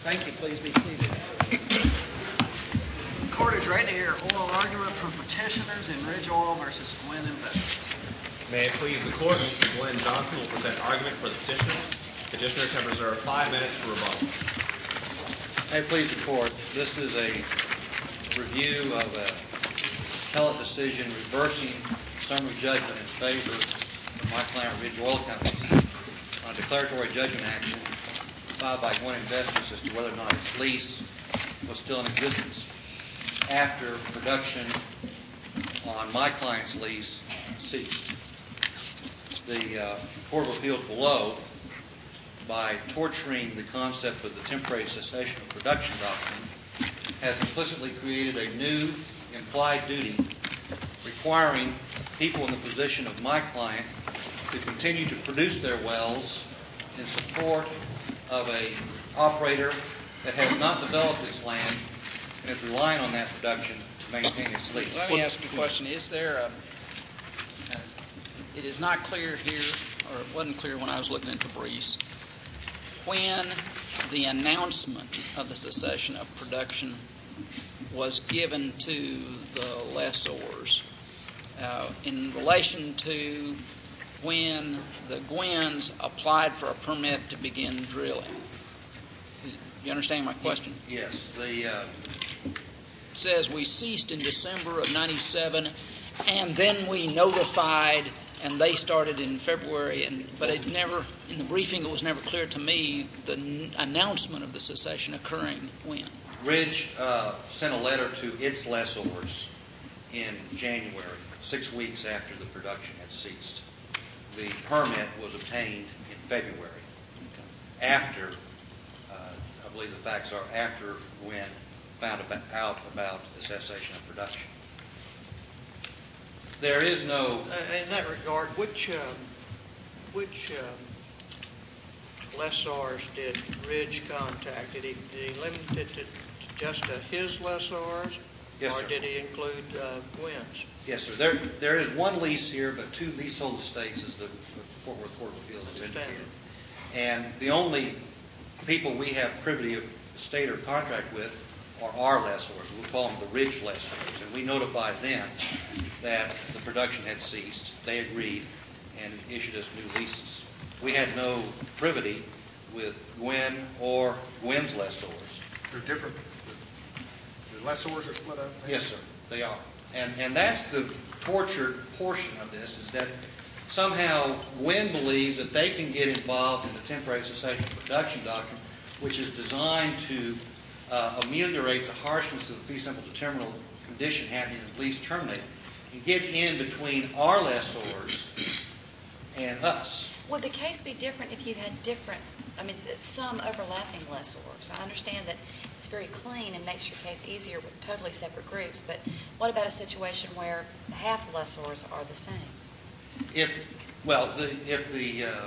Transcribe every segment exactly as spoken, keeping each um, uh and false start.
Thank you. Please be seated. The court is ready to hear oral argument from petitioners in Ridge Oil versus Gwynn Investments. May it please the court, Mister Glenn Johnson will present argument for the petitioner. Petitioners have reserved five minutes for rebuttal. May it please the court, this is a review of a appellate decision reversing summary judgment in favor of my client Ridge Oil Company on a declaratory judgment action filed by Gwynn Investments as to whether or not its lease was still in existence after production on my client's lease ceased. The uh, Court of Appeals below, by torturing the concept of the temporary cessation of production doctrine, has implicitly created a new implied duty requiring people in the position of my client to continue to produce their wells in support of a operator that has not developed its land and is relying on that production to maintain its lease. Let me ask you a question. Is there a, uh, it is not clear here, or it wasn't clear when I was looking at the briefs, when the announcement of the cessation of production was given to the lessors uh, in relation to when the Gwynns applied for a permit to begin drilling. You understand my question? Yes. The uh... It says we ceased in December of ninety-seven, and then we notified, and they started in February. And but it never, in the briefing, it was never clear to me the n- announcement of the cessation occurring when. Ridge uh, sent a letter to its lessors in January, six weeks after the production had ceased. The permit was obtained in February. Okay. After, uh, I believe the facts are, after Gwynn found about, out about the cessation of production. There is no... Uh, in that regard, which, um, which um, lessors did Ridge contact? Did he, did he limit it to just to his lessors? Yes, or sir. did he include uh, Gwynn's? Yes, sir. There, there is one lease here, but two leasehold estates, as the Fort Worth Court of Appeals has indicated. And the only people we have privity of estate or contract with are our lessors. We call them the Ridge lessors. And we notified them that the production had ceased. They agreed and issued us new leases. We had no privity with Gwynn or Gwynn's lessors. They're different. The lessors are split up? Yes, sir. They are. And and that's the tortured portion of this, is that somehow Gwynn believes that they can get involved in the temporary cessation of production doctrine, which is designed to uh, ameliorate the harshness of the fee simple determinable condition happening at lease terminated, and get in between our lessors and us. Would the case be different if you had different, I mean, some overlapping lessors? I understand that it's very clean and makes your case easier with totally separate groups, but what about a situation where half the lessors are the same? If, well, the, if the, uh,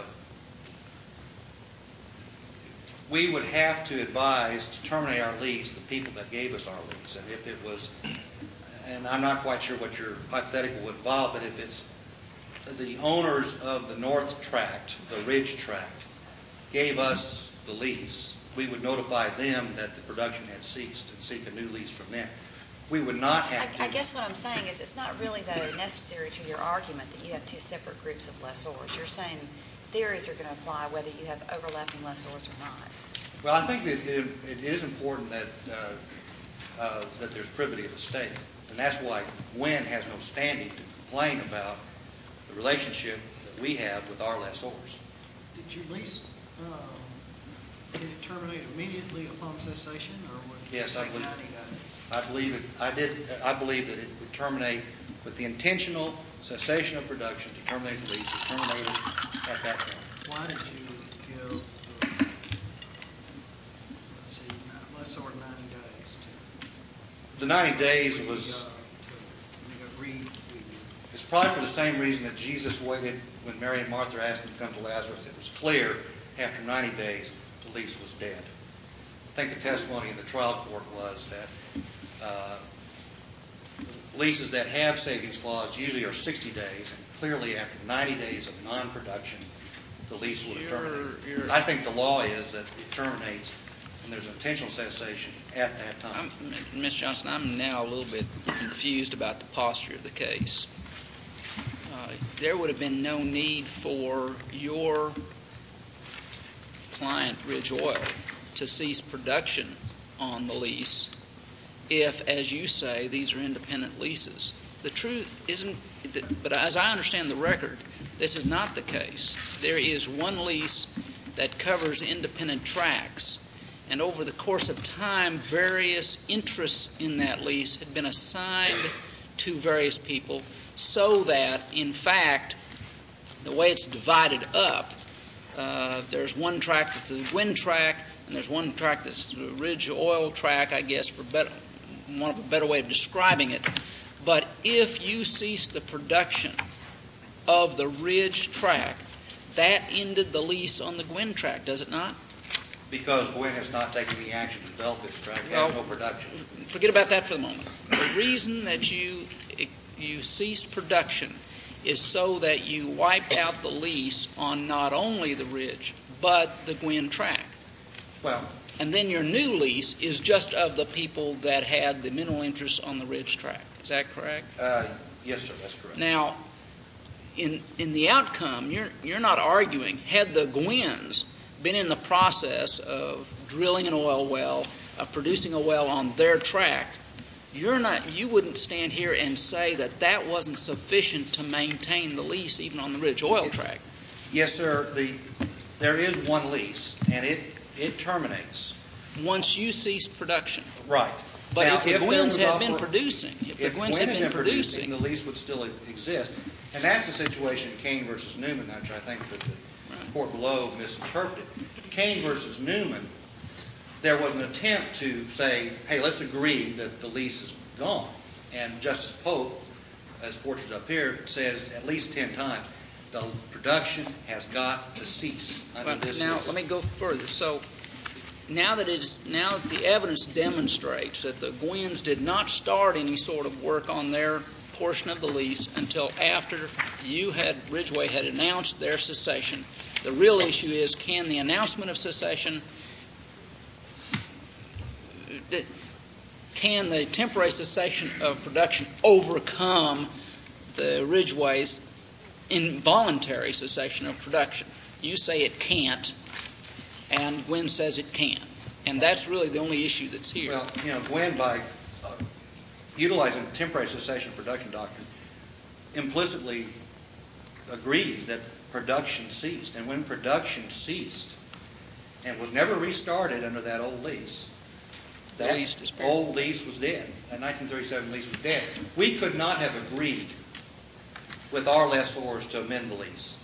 we would have to advise to terminate our lease the people that gave us our lease. And if it was, and I'm not quite sure what your hypothetical would involve, but if it's the owners of the North Tract, the Ridge Tract, gave us the lease, we would notify them that the production had ceased and seek a new lease from them. We would not have I, to... I guess what I'm saying is it's not really, though, necessary to your argument that you have two separate groups of lessors. You're saying theories are going to apply whether you have overlapping lessors or not. Well, I think that it, it is important that uh, uh, that there's privity of estate. And that's why Gwynn has no standing to complain about the relationship that we have with our lessors. Did your lease um, did it terminate immediately upon cessation, or would it yes, take I believe, ninety days? I believe it. I did. I believe that it would terminate with the intentional cessation of production to terminate the lease. It terminated at that time. Why did you give the, let's see, lessor ninety days to? The ninety days was. Uh, to read. It's probably for the same reason that Jesus waited when Mary and Martha asked him to come to Lazarus. It was clear after ninety days the lease was dead. I think the testimony in the trial court was that uh, leases that have savings clause usually are sixty days, and clearly after ninety days of non-production, the lease would have terminated. I think the law is that it terminates and there's an intentional cessation at that time. I'm, Miz Johnson, I'm now a little bit confused about the posture of the case. Uh, there would have been no need for your client, Ridge Oil, to cease production on the lease if, as you say, these are independent leases. The truth isn't, but as I understand the record, this is not the case. There is one lease that covers independent tracts, and over the course of time, various interests in that lease had been assigned to various people so that, in fact, the way it's divided up, uh, there's one tract that's a Gwynn tract, and there's one tract that's the Ridge Oil tract, I guess, for better, one of a better way of describing it. But if you cease the production of the Ridge tract, that ended the lease on the Gwynn tract, does it not? Because Gwynn has not taken the action to develop this tract, we have no production. Forget about that for the moment. The reason that you you ceased production is so that you wiped out the lease on not only the Ridge, but the Gwynn tract. Well, and then your new lease is just of the people that had the mineral interest on the Ridge tract. Is that correct? Uh, yes, sir, that's correct. Now, in in the outcome, you're you're not arguing. Had the Gwynns been in the process of drilling an oil well, of producing a well on their tract, you're not. You wouldn't stand here and say that that wasn't sufficient to maintain the lease, even on the Ridge Oil tract. Yes, sir. The there is one lease, and it it terminates once you cease production. Right. But now, if the if Gwynns had oper- been producing, if, if the Gwynns Gwynn had been producing, producing, the lease would still exist, and that's the situation in Kane versus Newman, which I think that the right. court below misinterpreted. Kane versus Newman, there was an attempt to say, "Hey, let's agree that the lease is gone," and Justice Pope, as portraits up here, says at least ten times, the production has got to cease under well, this now lease. let me go further. So. Now that it's now that the evidence demonstrates that the Gwynns did not start any sort of work on their portion of the lease until after you had Ridgeway had announced their cessation, the real issue is, can the announcement of cessation, can the temporary cessation of production overcome the Ridgeway's involuntary cessation of production? You say it can't. And Gwynn says it can. And that's really the only issue that's here. Well, you know, Gwynn, by uh, utilizing the temporary cessation of production doctrine, implicitly agrees that production ceased. And when production ceased and was never restarted under that old lease, that lease old lease was dead. That nineteen thirty-seven lease was dead. We could not have agreed with our lessors to amend the lease.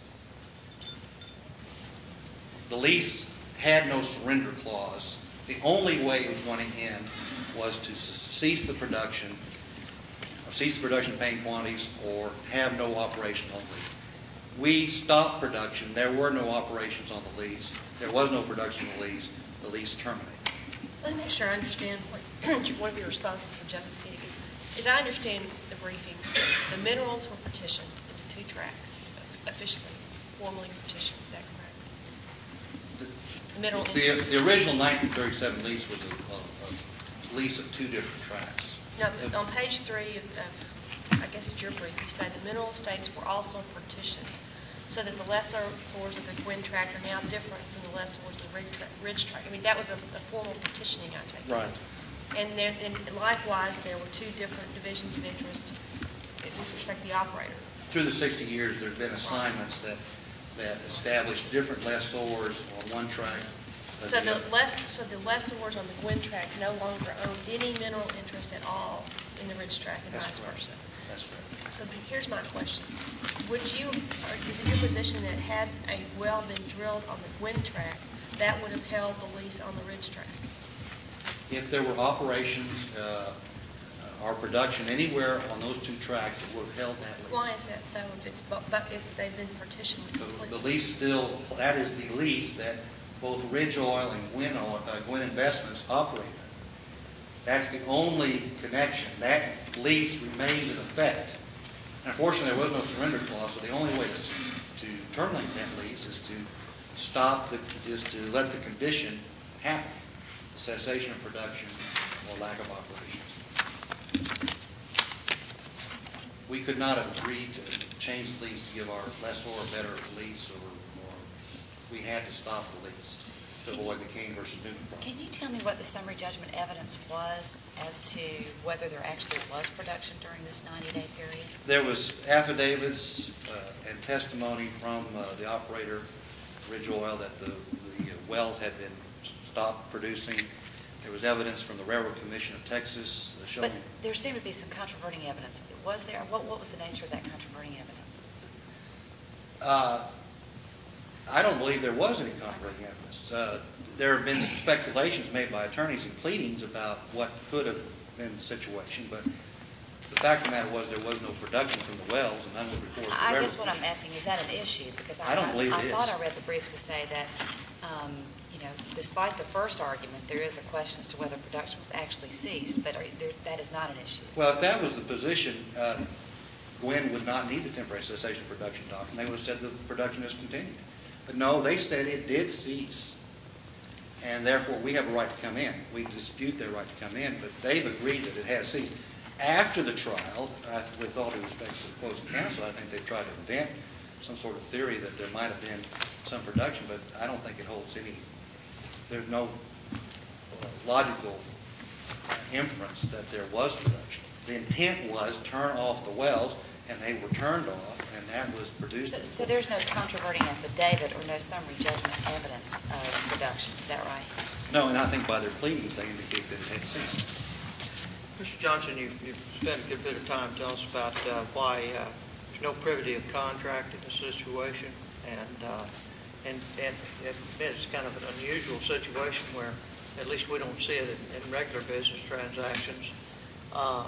The lease had no surrender clause. The only way it was going to end was to cease the production, or cease the production paying quantities, or have no operation on the lease. We stopped production. There were no operations on the lease. There was no production on the lease. The lease terminated. Let me make sure I understand what one of your responses to Justice Egan. As I understand the briefing, the minerals were partitioned into two tracts, officially, formally partitioned. Is that correct? The, the, the original nineteen thirty-seven lease was a, a, a lease of two different tracts. Now, on page three of, of, I guess it's your brief, you say the mineral estates were also partitioned so that the lessors of the Gwynn tract are now different from the lessors of the Ridge tract. Ridge tract. I mean, that was a, a formal partitioning, I take it. Right. And, there, and likewise, there were two different divisions of interest with respect to the operator. Through the sixty years, there's been assignments that that established different lessors on one tract. So the, less, so the lessors on the Gwynn tract no longer own any mineral interest at all in the Ridge tract and That's vice correct. versa. That's right. So here's my question. Would you, or is it your position that had a well been drilled on the Gwynn tract, that would have held the lease on the Ridge tract? If there were operations uh, or production anywhere on those two tracts, it would have held that lease. Why is that so if it's, but if they've been partitioned completely? The, the lease still, that is the lease that both Ridge Oil and Gwynn, Oil, uh, Gwynn Investments operate. That's the only connection. That lease remains in effect. And unfortunately, there was no surrender clause, so the only way to, to terminate that lease is to stop, the, is to let the condition happen. cessation of production or lack of operations. We could not have agreed to change the lease to give our lessor a better lease, or, or we had to stop the lease to avoid the King versus Newman problem. Can you tell me what the summary judgment evidence was as to whether there actually was production during this ninety-day period? There was affidavits uh, and testimony from uh, the operator, Ridge Oil, that the, the wells had been stopped producing. There was evidence from the Railroad Commission of Texas uh, showing... But there seemed to be some controverting evidence. Was there? What, what was the nature of that controverting evidence? Uh, I don't believe there was any controverting evidence. Uh, there have been some speculations made by attorneys and pleadings about what could have been the situation, but the fact of the matter was there was no production from the wells, and none was reported to the I Railroad guess what I'm Commission. asking, is that an issue? Because I, I don't believe I, it I is. thought I read the brief to say that, um, you know, despite the first argument, there is a question as to whether production was actually ceased, but are, there, that is not an issue. Well, if that was the position, uh, Gwynn would not need the temporary cessation of production doctrine. They would have said the production is continued. But no, they said it did cease, and therefore we have a right to come in. We dispute their right to come in, but they've agreed that it has ceased. After the trial, uh, with all due respect to the opposing counsel, I think they've tried to invent some sort of theory that there might have been some production, but I don't think it holds any, there's no uh, logical inference that there was production. The intent was turn off the wells, and they were turned off, and that was produced. So, so there's no controverting affidavit or no summary judgment evidence of production, is that right? No, and I think by their pleadings they indicate that it had ceased. Mister Johnson, you, you've spent a good bit of time telling us about uh, why uh, there's no privity of contract in this situation, and uh, and and it, it's kind of an unusual situation where at least we don't see it in, in regular business transactions. Um,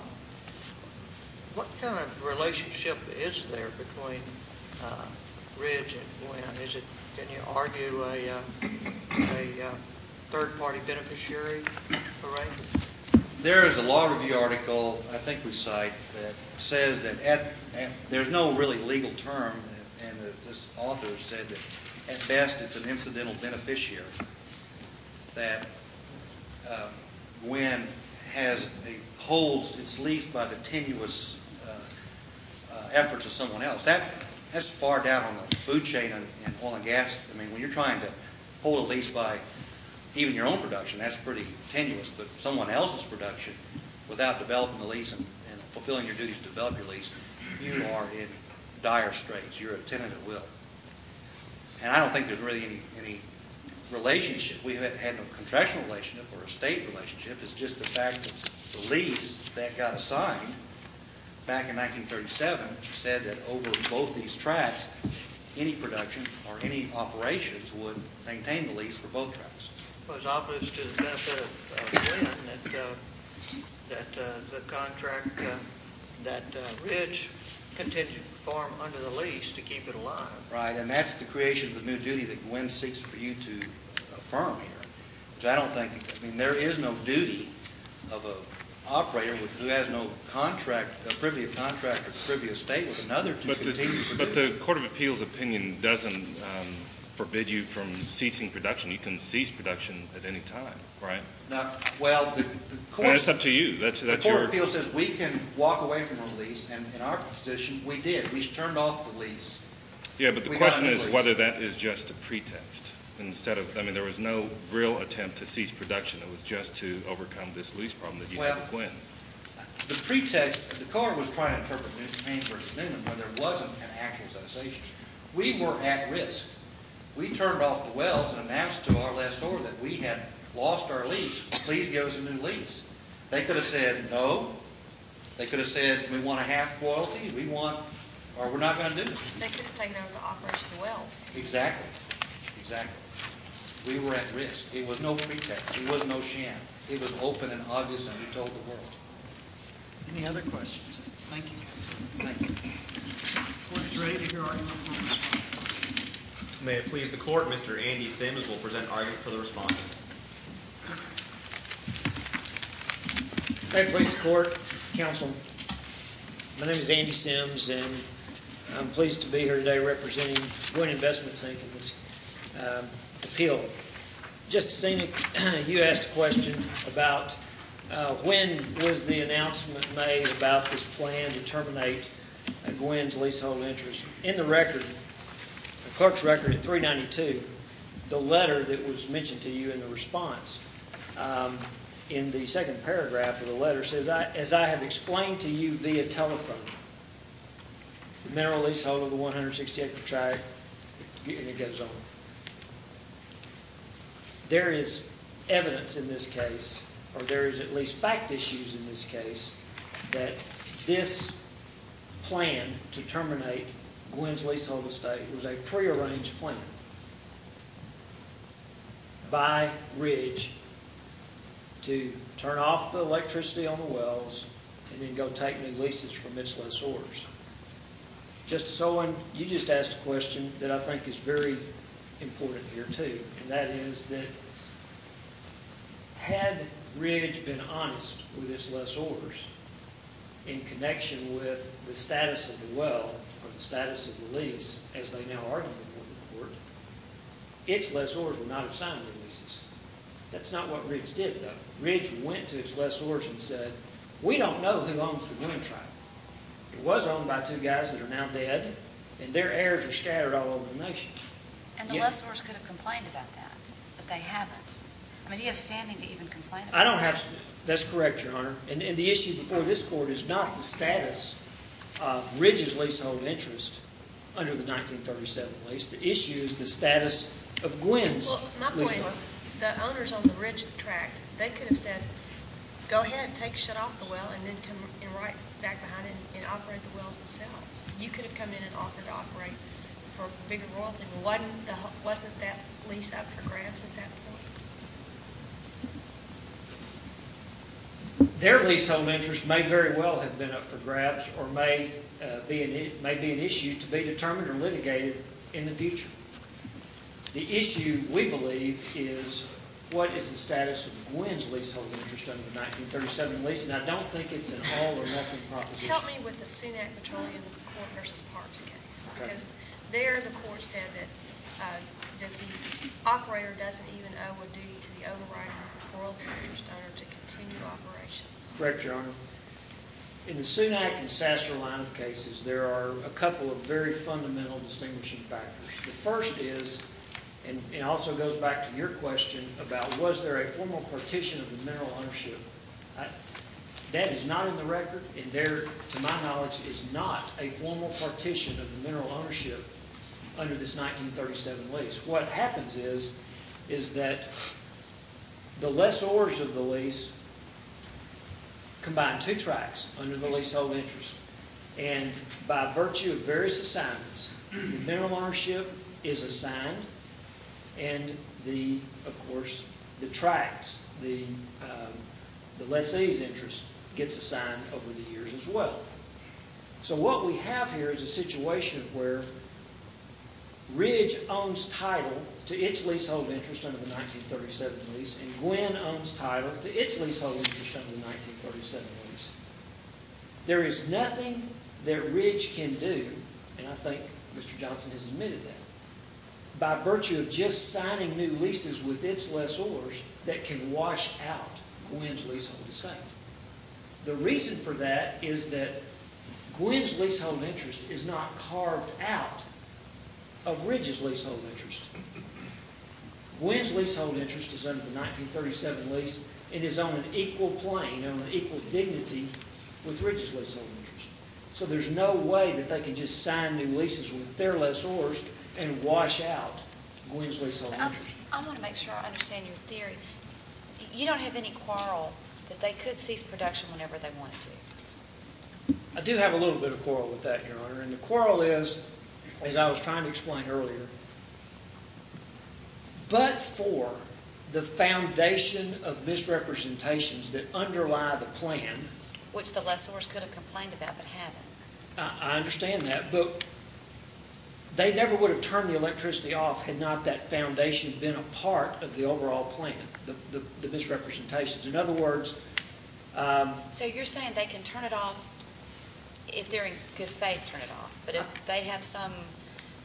what kind of relationship is there between uh, Ridge and Gwynn? Is it, can you argue a uh, a uh, third-party beneficiary arrangement? There is a law review article, I think we cite, that says that at, at, there's no really legal term, and the, this author said that at best it's an incidental beneficiary, that uh, Gwynn has a, holds its lease by the tenuous uh, uh, efforts of someone else. That that's far down on the food chain in, in oil and gas. I mean, when you're trying to hold a lease by even your own production, that's pretty tenuous, but someone else's production, without developing the lease and, and fulfilling your duties to develop your lease, you are in dire straits. You're a tenant at will. And I don't think there's really any, any relationship. We have had no contractual relationship or a state relationship. It's just the fact that the lease that got assigned back in nineteen thirty-seven said that over both these tracts, any production or any operations would maintain the lease for both tracts. Well, it's obvious to the benefit of uh, Gwynn that, uh, that uh, the contract uh, that uh, Ridge continued to perform under the lease to keep it alive. Right, and that's the creation of the new duty that Gwynn seeks for you to affirm here. Which I don't think, I mean, there is no duty of an operator who has no contract, a privy of contract or privy of state with another to but continue the, to But produce. the Court of Appeals opinion doesn't um, forbid you from ceasing production. You can cease production at any time, right? Now, well, the, the And court... that's up to you. That's, that's the Court your... of Appeals says we can walk away from a lease, and in our position, we did. We turned off the lease. Yeah, but the we got question a new is lease. whether that is just a pretext. Instead of, I mean, there was no real attempt to cease production. It was just to overcome this lease problem that you Well, had with Gwynn. The pretext, the court was trying to interpret Payne versus Newman where there wasn't an actual cessation. We were at risk. We turned off the wells and announced to our lessor that we had lost our lease. Please give us a new lease. They could have said no. They could have said we want a half royalty. We want, or we're not going to do it. They could have taken over the operation of the wells. Exactly. Exactly. We were at risk. It was no pretext. It was no sham. It was open and obvious, and we told the world. Any other questions? Thank you, counsel. Thank you. Court is ready to hear argument from the respondent. May it please the court, Mister Andy Sims will present argument for the respondent. May it please the court, counsel. My name is Andy Sims, and I'm pleased to be here today representing Gwynn Investments, Incorporated in this um, appeal. Justice Scenic, you asked a question about uh, when was the announcement made about this plan to terminate uh, Gwynn's leasehold interest. In the record, the clerk's record at three ninety-two, the letter that was mentioned to you in the response, um, in the second paragraph of the letter says, I, as I have explained to you via telephone, the mineral leasehold of the one hundred sixty acre tract, and it goes on. There is evidence in this case, or there is at least fact issues in this case, that this plan to terminate Gwynn's leasehold estate was a prearranged plan by Ridge to turn off the electricity on the wells and then go take new leases from its lessors. Justice Owen, you just asked a question that I think is very important here too, and that is that had Ridge been honest with its lessors in connection with the status of the well or the status of the lease, as they now argue before the court, its lessors would not have signed the leases. That's not what Ridge did, though. Ridge went to its lessors and said, we don't know who owns the Gwynn tract. It was owned by two guys that are now dead, and their heirs are scattered all over the nation. And the Yeah. lessors could have complained about that, but they haven't. I mean, do you have standing to even complain about that? I don't have, that's correct, Your Honor. And, and the issue before this court is not the status of Ridge's leasehold interest under the nineteen thirty-seven lease. The issue is the status of Gwynn's Well, my point is, leasehold. the owners on the Ridge tract, they could have said, go ahead, take, shut off the well, and then come and right back behind it and, and operate the wells themselves. You could have come in and offered to operate for bigger royalty. Well, wasn't, the, wasn't that lease up for grabs at that point? Their leasehold interest may very well have been up for grabs or may, uh, be an, may be an issue to be determined or litigated in the future. The issue, we believe, is what is the status of Gwynn's leasehold interest under the nineteen thirty-seven lease, and I don't think it's an all or nothing proposition. Help me with the Sunac Petroleum Court versus Parks case. Okay. Because there, the court said that, uh, that the operator doesn't even owe a duty to the overriding royalty interest owner to continue operations. Correct, Your Honor. In the Sunac and Sasser line of cases, there are a couple of very fundamental distinguishing factors. The first is, and it also goes back to your question about was there a formal partition of the mineral ownership. I, that is not in the record, and there, to my knowledge, is not a formal partition of the mineral ownership under this nineteen thirty-seven lease. What happens is, is that the lessors of the lease combine two tracts under the leasehold interest. And by virtue of various assignments, the mineral ownership is assigned, and the, of course, the tracts, the, um, the lessee's interest gets assigned over the years as well. So what we have here is a situation where Ridge owns title to its leasehold interest under the nineteen thirty-seven lease, and Gwynn owns title to its leasehold interest under the nineteen thirty-seven lease. There is nothing that Ridge can do, and I think Mister Johnson has admitted that, by virtue of just signing new leases with its lessors that can wash out Gwynn's leasehold estate. The reason for that is that Gwynn's leasehold interest is not carved out of Ridge's leasehold interest. Gwynn's leasehold interest is under the nineteen thirty-seven lease and is on an equal plane, on an equal dignity with Ridge's leasehold interest. So there's no way that they can just sign new leases with their lessors and wash out Gwynn's leasehold But I, interest. I want to make sure I understand your theory. You don't have any quarrel that they could cease production whenever they wanted to. I do have a little bit of quarrel with that, Your Honor, and the quarrel is, as I was trying to explain earlier, but for the foundation of misrepresentations that underlie the plan. Which the lessors could have complained about but haven't. I, I understand that, but they never would have turned the electricity off had not that foundation been a part of the overall plan, the, the, the misrepresentations. In other words... Um, so you're saying they can turn it off if they're in good faith, turn it off. But if they have some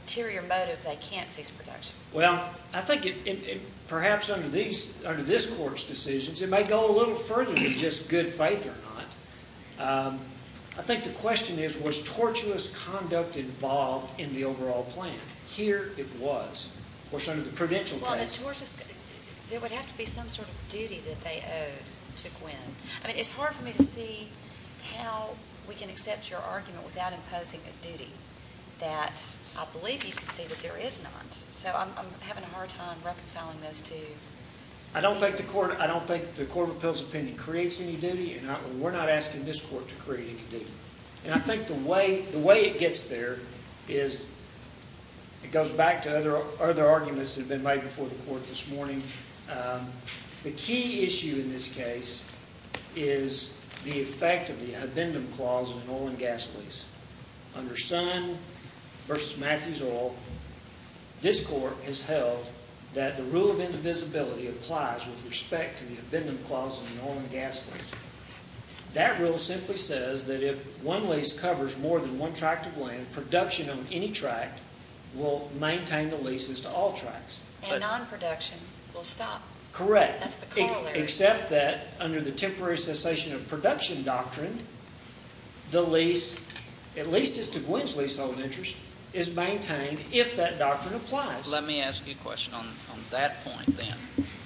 ulterior motive they can't cease production? Well, I think it, it, it perhaps under these, under this court's decisions, it may go a little further than just good faith or not. Um, I think the question is, was tortuous conduct involved in the overall plan? Here it was. Of course, under the Prudential Well, case. the tortious, there would have to be some sort of duty that they owed to Gwynn. I mean, it's hard for me to see how we can accept your argument without imposing a duty that I believe you can see that there is not. So I'm, I'm having a hard time reconciling those two. I don't think the court. I don't think the Court of Appeals opinion creates any duty, and I, we're not asking this court to create any duty. And I think the way the way it gets there is it goes back to other other arguments that have been made before the court this morning. Um, the key issue in this case is the effect of the addendum clause in an oil and gas lease. Under Sun versus Matthews Oil, this court has held that the rule of indivisibility applies with respect to the addendum clause in an oil and gas lease. That rule simply says that if one lease covers more than one tract of land, production on any tract will maintain the leases to all tracts. And But- non-production will stop. Correct. That's the Ex- corollary. Except that under the temporary cessation of production doctrine, the lease, at least as to Gwynn's leasehold interest, is maintained if that doctrine applies. Let me ask you a question on, on that point then.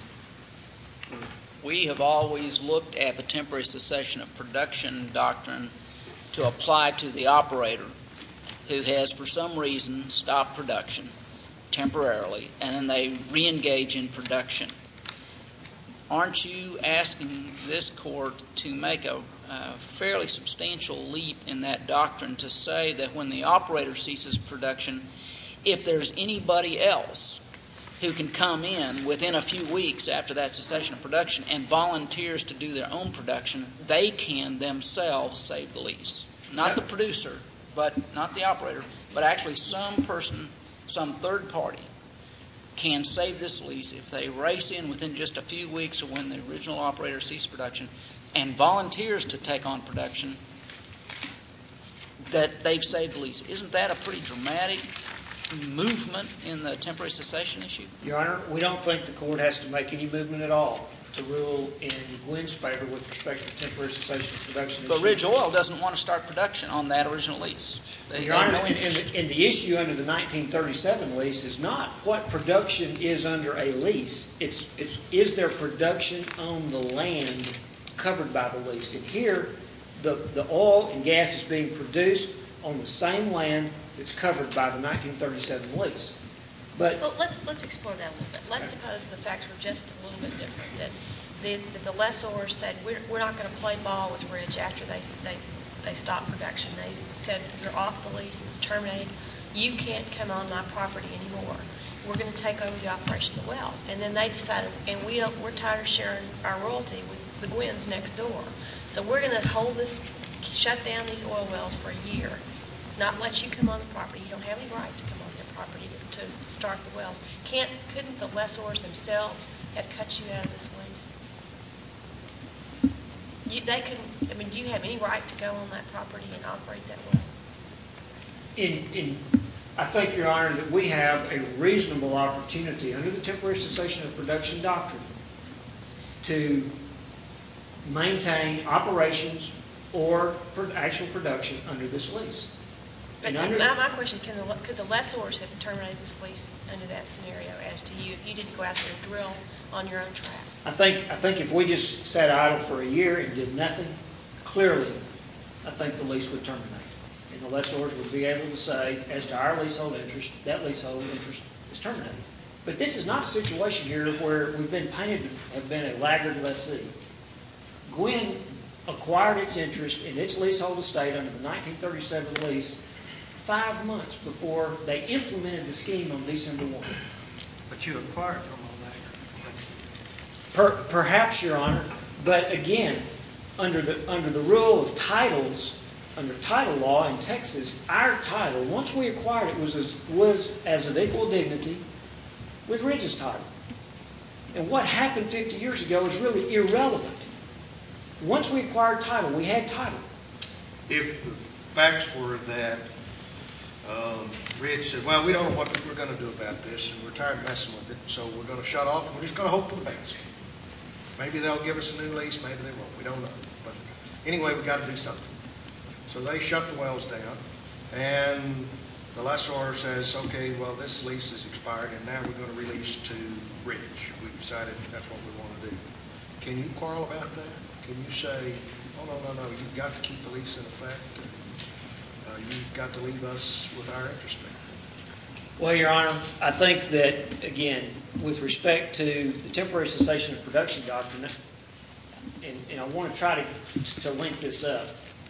We have always looked at the temporary cessation of production doctrine to apply to the operator who has for some reason stopped production temporarily and then they re-engage in production. Aren't you asking this court to make a uh, fairly substantial leap in that doctrine to say that when the operator ceases production, if there's anybody else who can come in within a few weeks after that cessation of production and volunteers to do their own production, they can themselves save the lease? Not the producer, but not the operator, but actually some person, some third party can save this lease if they race in within just a few weeks of when the original operator ceased production and volunteers to take on production, that they've saved the lease. Isn't that a pretty dramatic movement in the temporary cessation issue? Your Honor, we don't think the court has to make any movement at all to rule in Gwynn's favor with respect to temporary cessation of production issue. But Ridge Oil doesn't want to start production on that original lease. They, Your they Honor, have no and, and, interest. the, and the issue under the nineteen thirty-seven lease is not what production is under a lease. It's, it's is there production on the land covered by the lease. And here, the, the oil and gas is being produced on the same land that's covered by the nineteen thirty-seven lease. But Well, let's, let's explore that a little bit. Let's suppose the facts were just a little bit different, that the, that the lessor said, we're, we're not going to play ball with Ridge after they, they, they stop production. They said, you're off the lease, it's terminated. You can't come on my property anymore. We're going to take over the operation of the wells. And then they decided, and we don't, we're tired of sharing our royalty with the Gwynns next door. So we're going to hold this, shut down these oil wells for a year, not let you come on the property. You don't have any right to come on their property to, to start the wells. Can't, couldn't the lessors themselves have cut you out of this lease? You, they couldn't, I mean, do you have any right to go on that property and operate that well? in, in, I think, Your Honor, that we have a reasonable opportunity under the temporary cessation of production doctrine to maintain operations or pro- actual production under this lease. But And under- my, my question, can the, could the lessors have terminated this lease under that scenario as to you if you didn't go out there and drill on your own track? I think, I think if we just sat idle for a year and did nothing, clearly, I think the lease would terminate. And the lessors would be able to say, as to our leasehold interest, that leasehold interest is terminated. But this is not a situation here where we've been painted to have been a laggard lessee. Gwynn acquired its interest in its leasehold estate under the nineteen thirty-seven lease five months before they implemented the scheme on December first. But you acquired from a laggard. That's, Per, perhaps, Your Honor, but again, under the under the rule of titles, under title law in Texas, our title, once we acquired it, was as, was as of equal dignity with Ridge's title. And what happened fifty years ago is really irrelevant. Once we acquired title, we had title. If the facts were that Um, Ridge said, well, we don't know what we're going to do about this, and we're tired of messing with it, so we're going to shut off, and we're just going to hope for the best. Maybe they'll give us a new lease, maybe they won't, we don't know. But anyway, we've got to do something. So they shut the wells down, and the lessor says, okay, well, this lease is expired, and now we're going to release to Ridge. We decided that's what we want to do. Can you quarrel about that? Can you say, oh, no, no, no, you've got to keep the lease in effect, and uh, you've got to leave us with our interest rate? Well, Your Honor, I think that, again, with respect to the temporary cessation of production doctrine, and, and I want to try to, to link this up.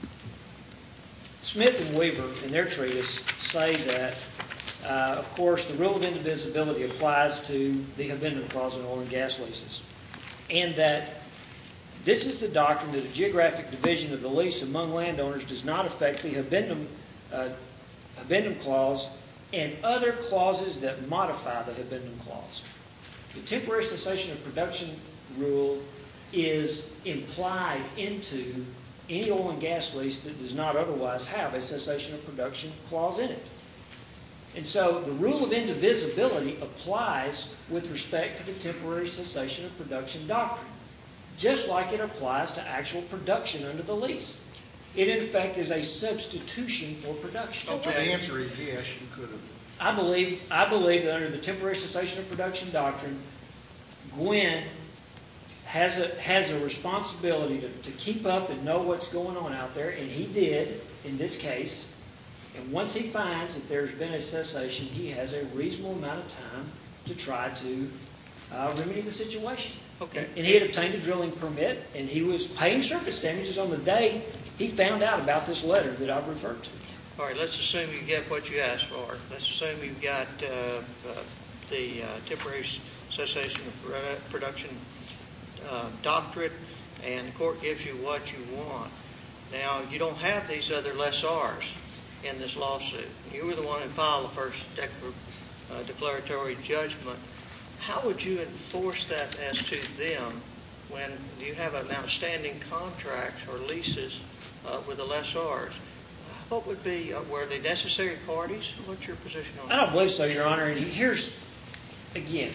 Smith and Weaver, in their treatise, say that, uh, of course, the rule of indivisibility applies to the habendum clause in oil and gas leases, and that this is the doctrine that a geographic division of the lease among landowners does not affect the habendum, uh, habendum clause and other clauses that modify the habendum clause. The temporary cessation of production rule is implied into any oil and gas lease that does not otherwise have a cessation of production clause in it. And so the rule of indivisibility applies with respect to the temporary cessation of production doctrine, just like it applies to actual production under the lease. It, in effect, is a substitution for production. So the answer is yes, you could have. I believe, I believe that under the temporary cessation of production doctrine, Gwynn has a, has a responsibility to, to keep up and know what's going on out there, and he did in this case. And once he finds that there's been a cessation, he has a reasonable amount of time to try to uh, remedy the situation. Okay. And he had obtained a drilling permit, and he was paying surface damages on the day he found out about this letter that I've referred to. All right, let's assume you get what you asked for. Let's assume you've got uh, uh, the uh, temporary cessation of produ- production uh, doctrine, and the court gives you what you want. Now, you don't have these other lessors in this lawsuit. You were the one who filed the first declar- uh, declaratory judgment. How would you enforce that as to them when you have an outstanding contract or leases uh, with the lessors? What would be, uh, were they necessary parties? What's your position on I that? don't believe so, Your Honor. And here's, again,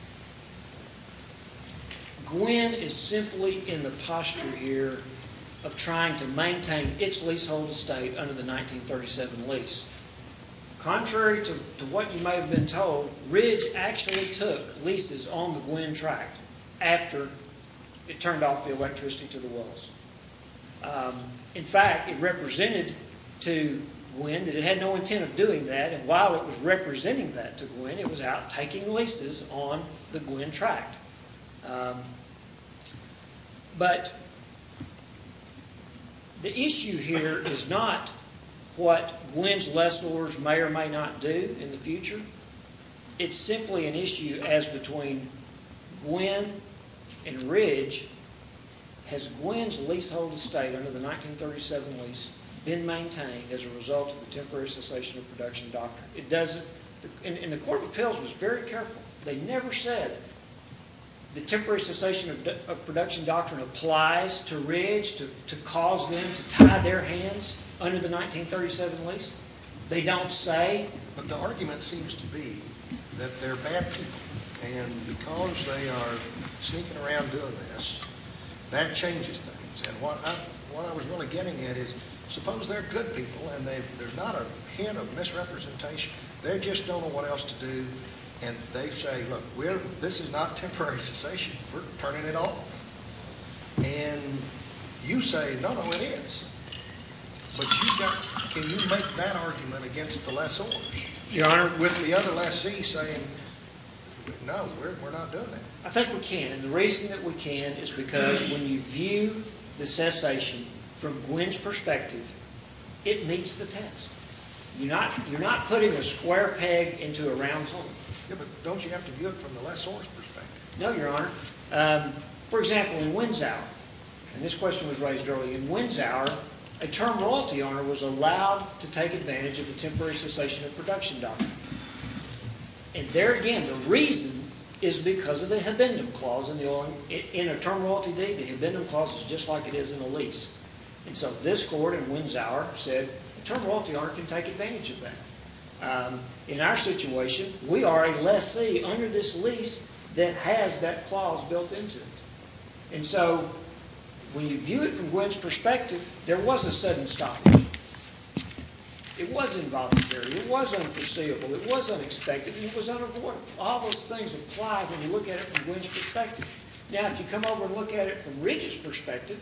Gwynn is simply in the posture here of trying to maintain its leasehold estate under the nineteen thirty-seven lease. Contrary to, to what you may have been told, Ridge actually took leases on the Gwynn tract after it turned off the electricity to the wells. Um, in fact, it represented to Gwynn that it had no intent of doing that, and while it was representing that to Gwynn, it was out taking leases on the Gwynn tract. Um, but the issue here is not what Gwynn's lessors may or may not do in the future. It's simply an issue as between Gwynn and Ridge. Has Gwynn's leasehold estate under the nineteen thirty-seven lease been maintained as a result of the temporary cessation of production doctrine? It doesn't. And, and the Court of Appeals was very careful. They never said the temporary cessation of, of production doctrine applies to Ridge to, to cause them to tie their hands under the nineteen thirty-seven lease. They don't say. But the argument seems to be that they're bad people, and because they are sneaking around doing this, that changes things. And what I, what I was really getting at is, suppose they're good people and they, there's not a hint of misrepresentation. They just don't know what else to do, and they say, look, we're, this is not temporary cessation. We're turning it off. And you say, no, no, it is. But you got, can you make that argument against the lessors? Your Honor. With the other lessee saying, no, we're, we're not doing that. I think we can, and the reason that we can is because when you view the cessation from Gwynn's perspective, it meets the test. You're not, you're not putting a square peg into a round hole. Yeah, but don't you have to view it from the lessor's perspective? No, Your Honor. Um, for example, in Windsauer, and this question was raised earlier, in Windsauer, a term royalty owner was allowed to take advantage of the temporary cessation of production doctrine. And there again, the reason is because of the habendum clause in the oil. In a term royalty deed, the habendum clause is just like it is in a lease. And so this court in Windsauer said a term royalty owner can take advantage of that. Um, in our situation, we are a lessee under this lease that has that clause built into it. And so, when you view it from Gwen's perspective, there was a sudden stoppage. It was involuntary, it was unforeseeable, it was unexpected, and it was unavoidable. All those things apply when you look at it from Gwen's perspective. Now, if you come over and look at it from Ridge's perspective,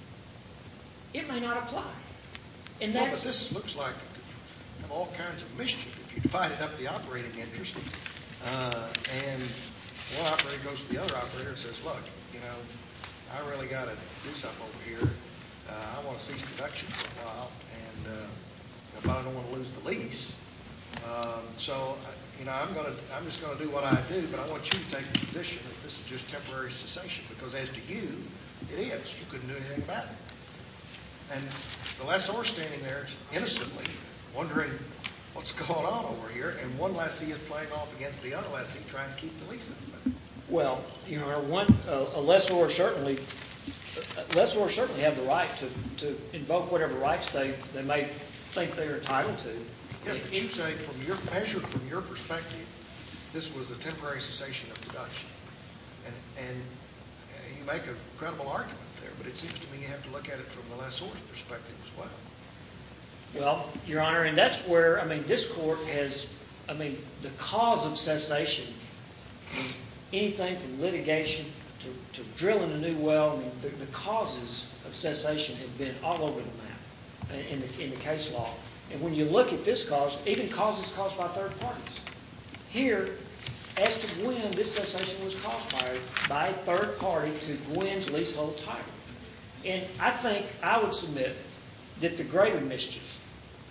it may not apply. And Well, that's but this looks like it could have all kinds of mischief if you divided up the operating interest, uh, and one operator goes to the other operator and says, look, you know, I really got to do something over here. Uh, I want to cease production for a while, and uh, but I don't want to lose the lease. Um, so, uh, you know, I'm going to, I'm just going to do what I do, but I want you to take the position that this is just temporary cessation, because as to you, it is. You couldn't do anything about it. And the lessor standing there innocently wondering what's going on over here, and one lessee is playing off against the other lessee trying to keep the lease up. Well, you know, one uh, a lessor certainly, a lessor certainly have the right to, to invoke whatever rights they, they may think they're entitled to. Yes, but you say from your measured from your perspective, this was a temporary cessation of production, and and you make a credible argument there. But it seems to me you have to look at it from the lessor's perspective as well. Well, Your Honor, and that's where I mean this court has, I mean the cause of cessation. I mean, anything from litigation to, to drilling a new well, I mean, the, the causes of cessation have been all over the map in the, in the case law. And when you look at this cause, even causes caused by third parties. Here, as to Gwen, this cessation was caused by, by a third party to Gwen's leasehold title. And I think, I would submit, that the greater mischief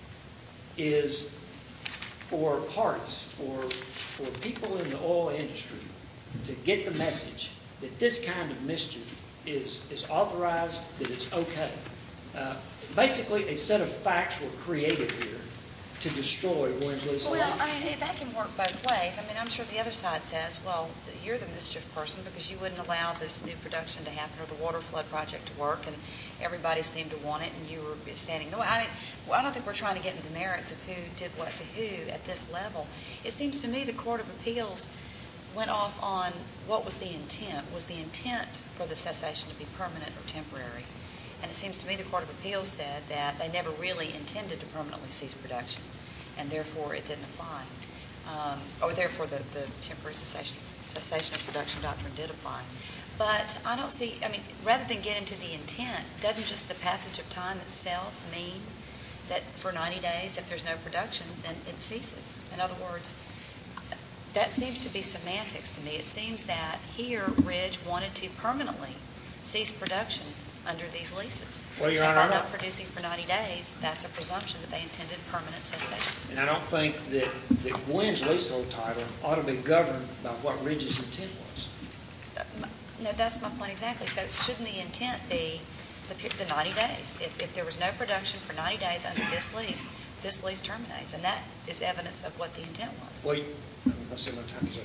is for parties, for, for people in the oil industry, to get the message that this kind of mischief is, is authorized, that it's okay. Uh, basically, a set of facts were created here to destroy Gwen's leasehold. Well, I mean, that can work both ways. I mean, I'm sure the other side says, well, you're the mischief person because you wouldn't allow this new production to happen or the water flood project to work, and everybody seemed to want it, and you were standing in the way. I mean, well, I don't think we're trying to get into the merits of who did what to who at this level. It seems to me the Court of Appeals went off on what was the intent. Was the intent for the cessation to be permanent or temporary? And it seems to me the Court of Appeals said that they never really intended to permanently cease production, and therefore it didn't apply. Um, or therefore the, the temporary cessation, cessation of production doctrine did apply. But I don't see, I mean, rather than get into the intent, doesn't just the passage of time itself mean that for ninety days, if there's no production, then it ceases? In other words, that seems to be semantics to me. It seems that here Ridge wanted to permanently cease production under these leases. Well, Your And Honor, by I'm not not- producing for ninety days, that's a presumption that they intended permanent cessation. And I don't think that, that Gwen's leasehold title ought to be governed by what Ridge's intent was. Uh, m- No, that's my point exactly. So shouldn't the intent be the, pe- the ninety days? If, if there was no production for ninety days under this lease, this lease terminates, and that is evidence of what the intent was. Well, let's see, my time is up.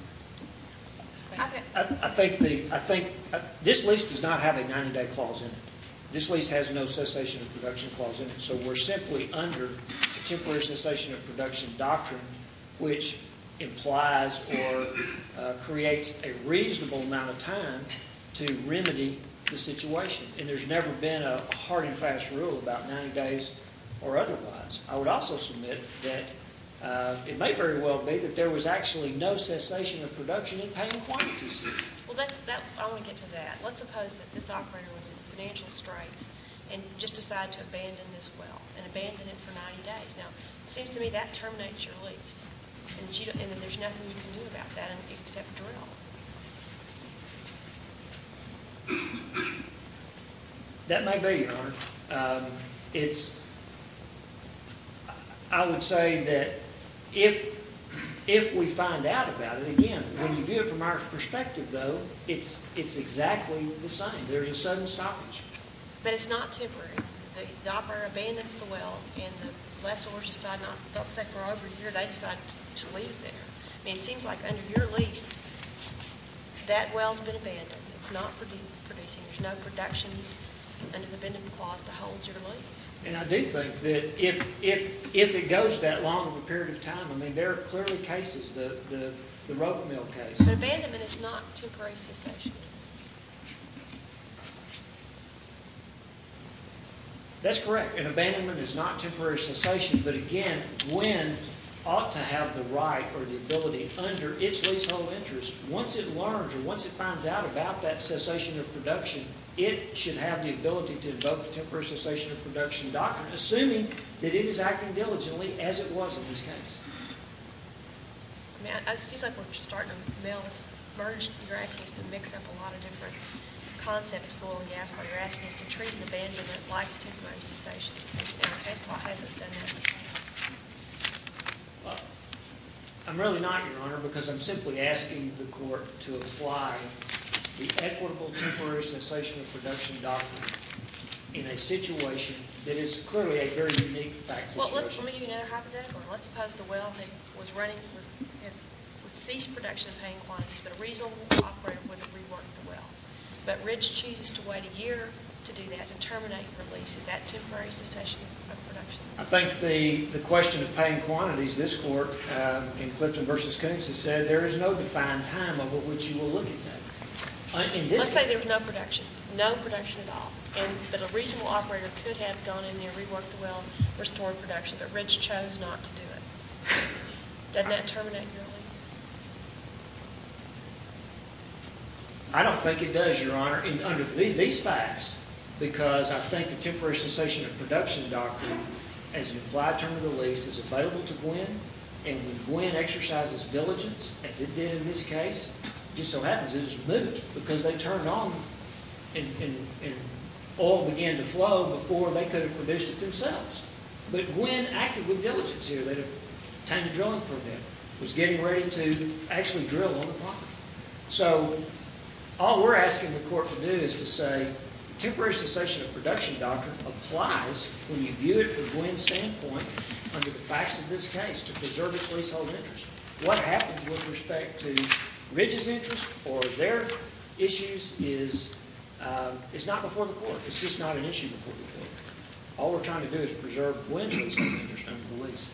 Okay. I, I think the, I think, uh, this lease does not have a ninety-day clause in it. This lease has no cessation of production clause in it, so we're simply under the temporary cessation of production doctrine, which implies or uh, creates a reasonable amount of time to remedy the situation. And there's never been a hard and fast rule about ninety days or otherwise. I would also submit that Uh, it may very well be that there was actually no cessation of production in paying quantities. Well, that's, that's, I want to get to that. Let's suppose that this operator was in financial straits and just decided to abandon this well and abandon it for ninety days. Now, it seems to me that terminates your lease, and you don't, and then there's nothing you can do about that except drill. That may be, Your Honor. Um, it's, I would say that if if we find out about it, again, when you view it from our perspective, though, it's it's exactly the same. There's a sudden stoppage. But it's not temporary. The, the operator abandons the well, and the lessors decide not, let's say for over a year, they decide to leave it there. I mean, it seems like under your lease, that well's been abandoned. It's not produ- producing. There's no production under the abandonment clause to hold your lease. And I do think that if, if, if it goes that long of a period of time, I mean, there are clearly cases, the, the, the rope mill case. But abandonment is not temporary cessation. That's correct. An abandonment is not temporary cessation, but again, Gwen ought to have the right or the ability under its leasehold interest, once it learns or once it finds out about that cessation of production, it should have the ability to invoke the temporary cessation of production doctrine, assuming that it is acting diligently as it was in this case. I mean, I- it seems like we're starting to meld, merge, you're asking us to mix up a lot of different concepts of oil and gas law. You're asking us to treat an abandonment like temporary cessation. And our case law hasn't done that in the past. I'm really not, Your Honor, because I'm simply asking the court to apply the equitable temporary cessation of production doctrine in a situation that is clearly a very unique fact Well, situation. let's, let me give you another hypothetical. Let's suppose the well had, was running, was, has, was ceased production of paying quantities, but a reasonable operator would have reworked the well. But Ridge chooses to wait a year to do that, to terminate the lease. Is that temporary cessation of production? I think the, the question of paying quantities, this court um, in Clifton versus Coons has said there is no defined time over which you will look at that. Uh, in this Let's say there was no production, no production at all, and but a reasonable operator could have gone in there, reworked the well, restored production, but Ridge chose not to do it. Doesn't that terminate your lease? I don't think it does, Your Honor, in, under the, these facts, because I think the temporary cessation of production doctrine, as an implied term of the lease, is available to Gwen, and when Gwen exercises diligence, as it did in this case, it just so happens it is moot because they turned on and, and, and oil began to flow before they could have produced it themselves. But Gwen acted with diligence here. They'd obtained a drilling permit, was getting ready to actually drill on the property. So all we're asking the court to do is to say temporary cessation of production doctrine applies when you view it from Gwen's standpoint under the facts of this case to preserve its leasehold interest. What happens with respect to Ridge's interest or their issues is uh, is not before the court. It's just not an issue before the court. All we're trying to do is preserve Gwen's leasehold interest under the lease.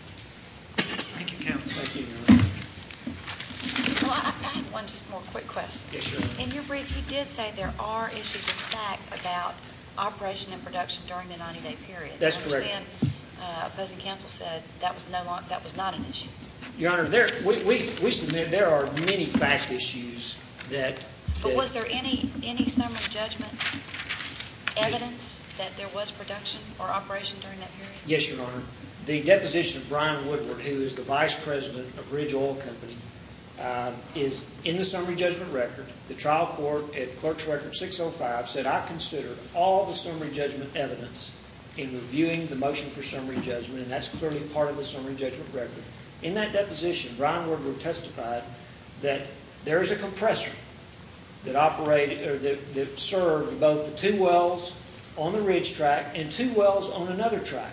Thank you, counsel. Thank you, Your Honor. Well, I, I have one just more quick question. Yes, sure. In your brief, you did say there are issues of fact about operation and production during the ninety-day period. That's I correct. understand uh, opposing counsel said that was no long, that was not an issue. Your Honor, there, we, we, we submit there are many fact issues that. But that was there any, any summary judgment evidence that there was production or operation during that period? Yes, Your Honor. The deposition of Brian Woodward, who is the vice president of Ridge Oil Company, uh, is in the summary judgment record. The trial court at Clerk's Record six oh five said, I considered all the summary judgment evidence in reviewing the motion for summary judgment, and that's clearly part of the summary judgment record. In that deposition, Brian Woodward testified that there is a compressor that operated or that, that served both the two wells on the ridge tract and two wells on another tract.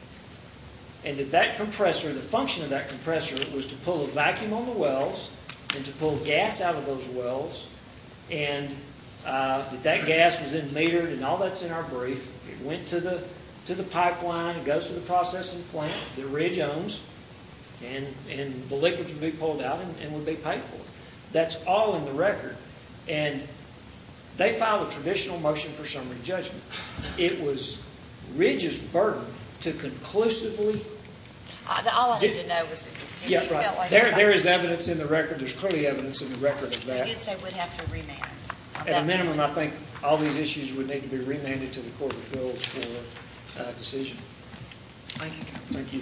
And that that compressor, the function of that compressor was to pull a vacuum on the wells and to pull gas out of those wells, and uh, that that gas was then metered, and all that's in our brief. It went to the to the pipeline, it goes to the processing plant that Ridge owns, and, and the liquids would be pulled out and, and would be paid for. That's all in the record. And they filed a traditional motion for summary judgment. It was Ridge's burden to conclusively... Uh, the- all I needed to know was if Yeah, you felt right. like... There, there is evidence in the record. There's clearly evidence in the record of So that. you'd say we'd have to remand? on At that a minimum, I point. think all these issues would need to be remanded to the Court of Appeals for uh, decision. Thank you, counsel. Thank you.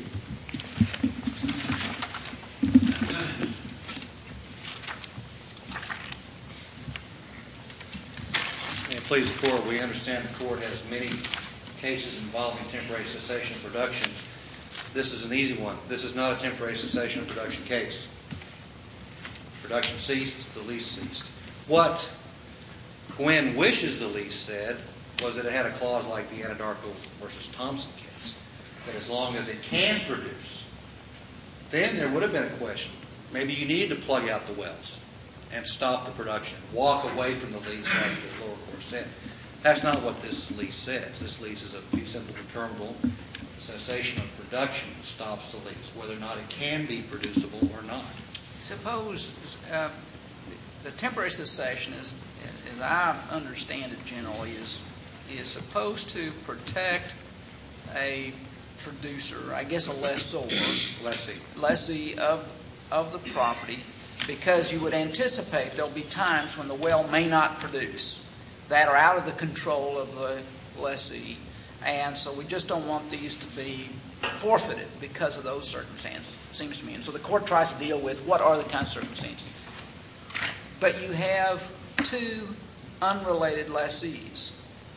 May it please the court, we understand the court has many cases involving temporary cessation of production. This is an easy one. This is not a temporary cessation of production case. Production ceased, the lease ceased. What Gwen Wishes the lease said was that it had a clause like the Anadarko versus Thompson case, that as long as it can produce, then there would have been a question. Maybe you needed to plug out the wells and stop the production, walk away from the lease like the lower court said. That's not what this lease says. This lease is a fee simple determinable. The cessation of production stops the lease, whether or not it can be producible or not. Suppose uh, the temporary cessation is, as I understand it generally, is is supposed to protect a producer, I guess a lessor, Lessee. lessee of of the property, because you would anticipate there'll be times when the well may not produce that are out of the control of the lessee, and so we just don't want these to be forfeited because of those circumstances, it seems to me. And so the court tries to deal with what are the kind of circumstances. But you have two unrelated lessees.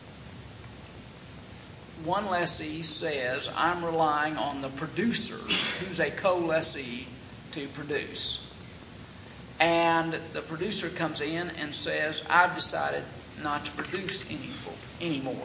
One lessee says, I'm relying on the producer, who's a co-lessee, to produce. And the producer comes in and says, I've decided not to produce any anymore.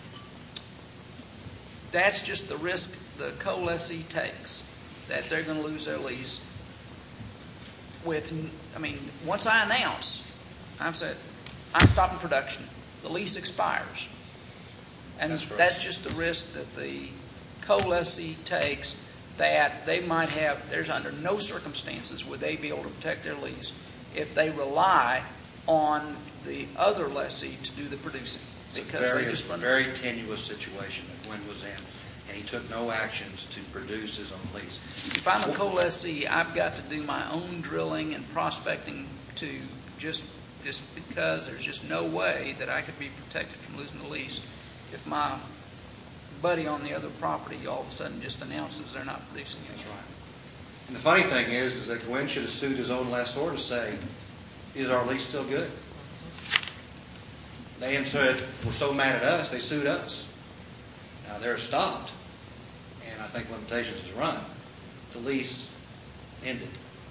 That's just the risk the co-lessee takes, that they're going to lose their lease. With, I mean, once I announce, I've said, I'm stopping production. The lease expires. And That's right. That's just the risk that the co-lessee takes, that they might have, there's under no circumstances would they be able to protect their lease if they rely on the other lessee to do the producing. It's a Because very, they just run very tenuous situation that Gwen was in, and he took no actions to produce his own lease. If I'm a co-lessee, I've got to do my own drilling and prospecting to just just because there's just no way that I could be protected from losing the lease if my buddy on the other property all of a sudden just announces they're not producing it. That's right. And the funny thing is, is that Gwen should have sued his own lessor to say, is our lease still good? They said, we're so mad at us, they sued us. Now they're stopped, and I think limitations is run. The lease ended.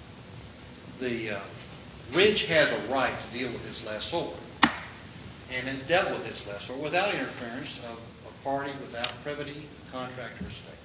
The uh, Ridge has a right to deal with its lessor, and it dealt with its lessor without interference of a party, without privity, contract, or estate.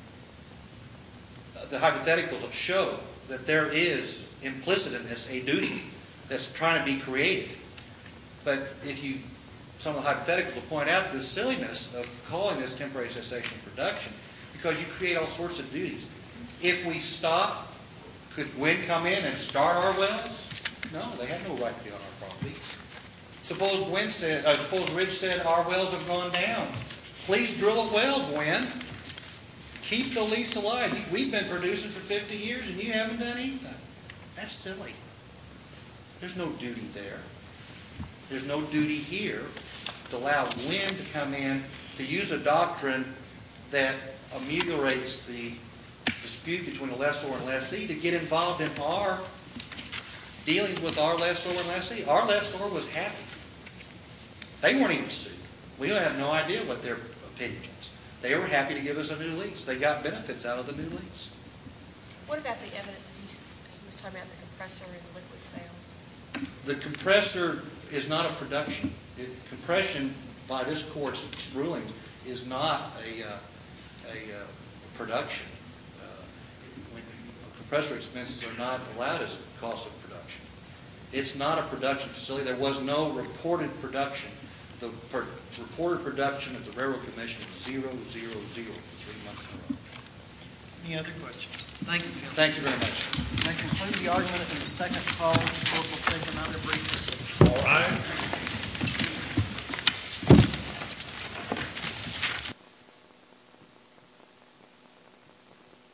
Uh, the hypotheticals show that there is implicit in this a duty that's trying to be created. But if you, some of the hypotheticals will point out the silliness of calling this temporary cessation of production, because you create all sorts of duties. If we stop, could Gwen come in and start our wells? No, they have no right to be on our property. Suppose Gwen said, uh, suppose Ridge said, our wells have gone down. Please drill a well, Gwen. Keep the lease alive. We've been producing for fifty years and you haven't done anything. That's silly. There's no duty there. There's no duty here to allow Gwen to come in to use a doctrine that ameliorates the dispute between the lessor and lessee to get involved in our dealings with our lessor and lessee. Our lessor was happy. They weren't even sued. We have no idea what their opinion was. They were happy to give us a new lease. They got benefits out of the new lease. What about the evidence that he, he was talking about the compressor and the liquid sales? The compressor is not a production. It, compression, by this court's rulings, is not a, uh, a uh, production. Uh, when, compressor expenses are not allowed as a cost of production. It's not a production facility. There was no reported production. The per, reported production at the Railroad Commission was zero, zero, zero for three months in a row. Any other questions? Thank you, Counsel. Thank you very much. That concludes the argument in the second call. The court will take another brief recess. All rise.